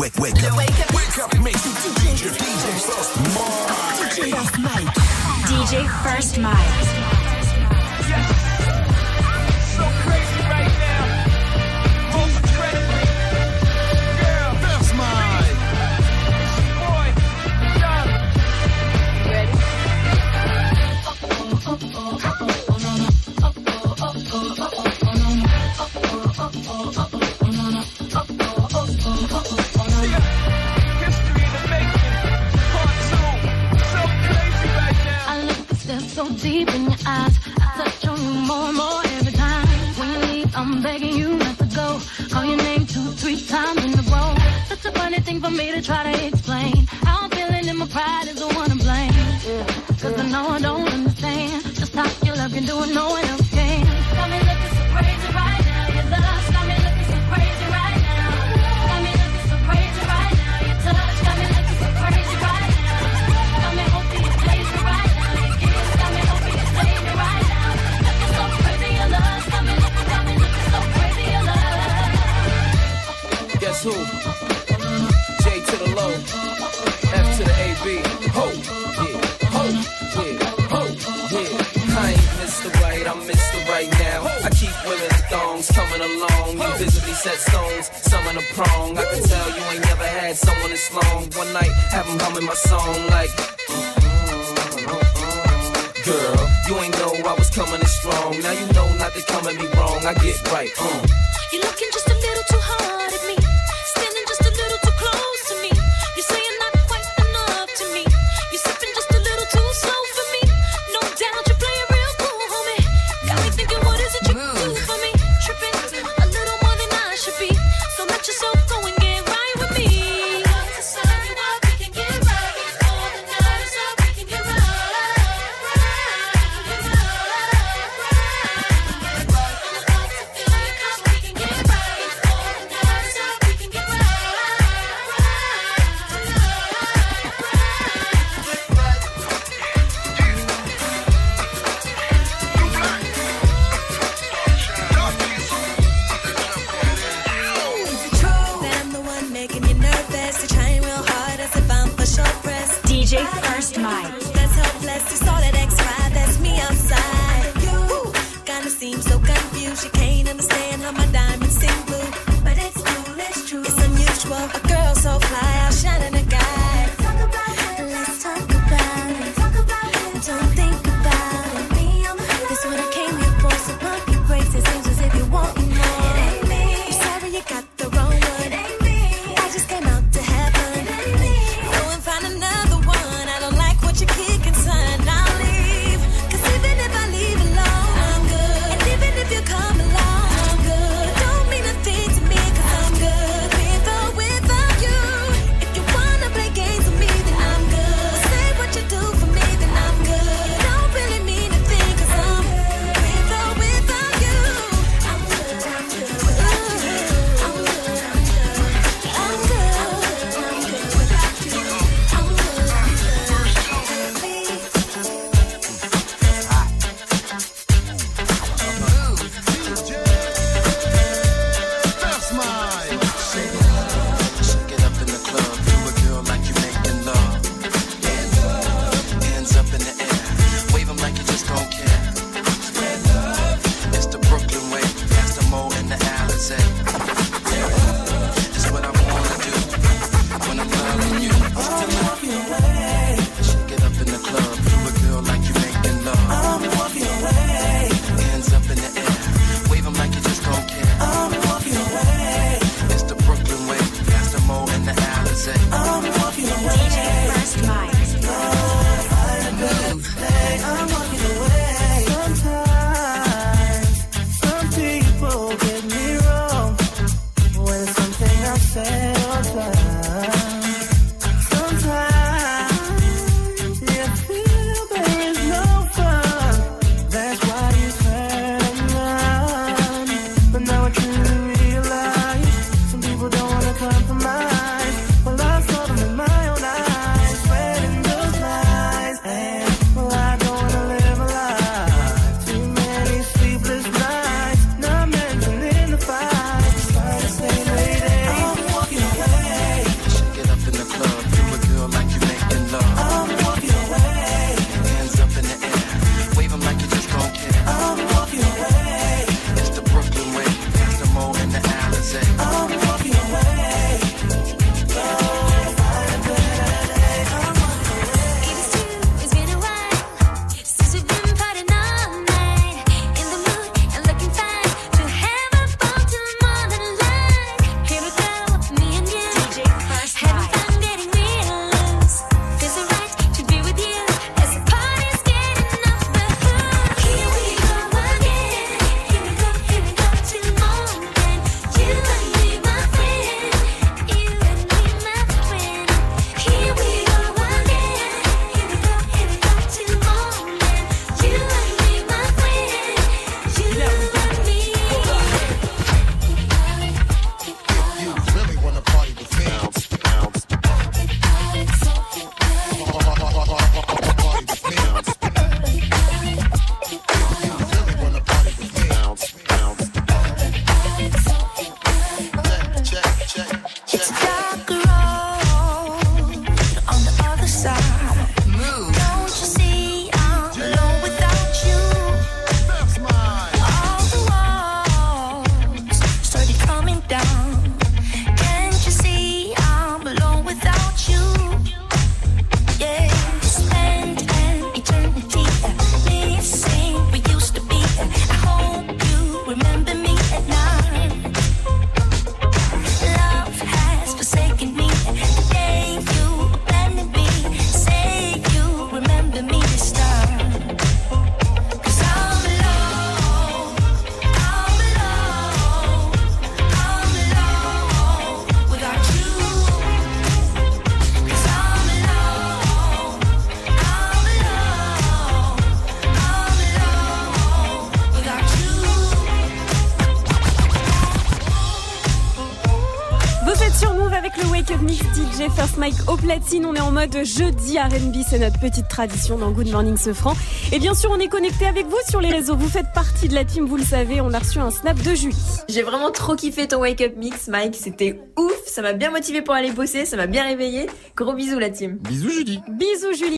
up, make you DJ First Mike. DJ First Mike. Yes. So crazy right now. Most incredibly. Girl. First Mike. Boy. Young. Ready? History in the making. Part 2. So crazy right now. I look to step so deep in your eyes. I touch on you more and more every time. When you leave, I'm begging you not to go. Call your name 2-3 times in a row. Such a funny thing for me to try to explain. How I'm feeling and my pride is the one to blame. Cause I know I don't understand just how your love can do it, no one else can. Got me looking so crazy right now. Your love got me looking so crazy right now. Got me looking so crazy right now. Your touch got me looking so crazy right now. Got me hoping you taste me right now. Your kiss got me hoping you save me right now. Looking so crazy, your love got me looking so crazy, your love. Guess who? J to the low, F to the AB. Ho, yeah, ho, yeah, ho, yeah. I ain't Mr. Right, I'm Mr. Right now. I keep women's thongs coming along. You visibly set stones, some in a prong. I can tell you ain't never had someone this long. One night, have them humming my song like. Girl, you ain't know I was coming in strong. Now you know not to come at me wrong. I get right, You're looking just a little too hard at me. Standing just a little too close to me. You say you're not quite enough to me. You're sipping just a little too slow for me. No doubt you're playing real cool, homie. Got me thinking, what is it you do for me? Tripping a little more than I should be. So let yourself go and get right with me. To sign you up, we can get right. All the night is up, we can get right. That I'm the one making you nervous. You're trying real hard as if I'm for short press. DJ First Mike. That's hopeless. You saw that X5, that's me outside. You kinda seem so confused. You can't understand how my diamonds sing blue. But it's cool, it's true. It's unusual. A girl so fly, outshining a guy. Let's talk about it. Don't think about it. This what I came here for. So pump your brakes. It seems as if you want more. It ain't me. I'm sorry you got the wrong one. It ain't me. I just came out to have fun. It ain't me. Go and find another one. I don't like what you're kicking, son. I'll leave. Cause even if I leave alone, I'm good. And even if you come along, I'm good. Don't mean a thing to me, cause I'm good. With or without you. If you wanna play games with me, then I'm good. Say what you do for me, then I'm good. Don't really mean a thing, cause I'm with or without you. I'm good, I'm good. I'm good, I'm good. I'm good without you. I'm good, First Mike. Shake it up in the club, do a girl like you making love. Hands up in the air, wave 'em like you just don't care. It's the Brooklyn way, past the Mo and the Alizé. It's what I wanna do when I'm loving you. Shake it up in the club, do a girl like you making love. Hands up in the air, wave 'em like you just don't care. It's the Brooklyn way, past the Mo and the Alizé. DJ First Mike. Sometimes some people get me wrong when it's something I said or done. Sometimes you feel there is no fun. That's why you turn and run. But now I truly realize some people don't wanna compromise. Well, I saw them in my own eyes, spreading those lies. And well, I don't wanna live a life. Too many sleepless nights, not mentioning Move avec le Wake Up Mix DJ First Mike au platine. On est en mode jeudi R&B, c'est notre petite tradition dans Good Morning Sofran. Et bien sûr, on est connecté avec vous sur les réseaux. Vous faites partie de la team, vous le savez. On a reçu un snap de Julie. J'ai vraiment trop kiffé ton Wake Up Mix, Mike. C'était ouf. Ça m'a bien motivé pour aller bosser. Ça m'a bien réveillé. Gros bisous, la team. Bisous, Julie. Bisous, Julie.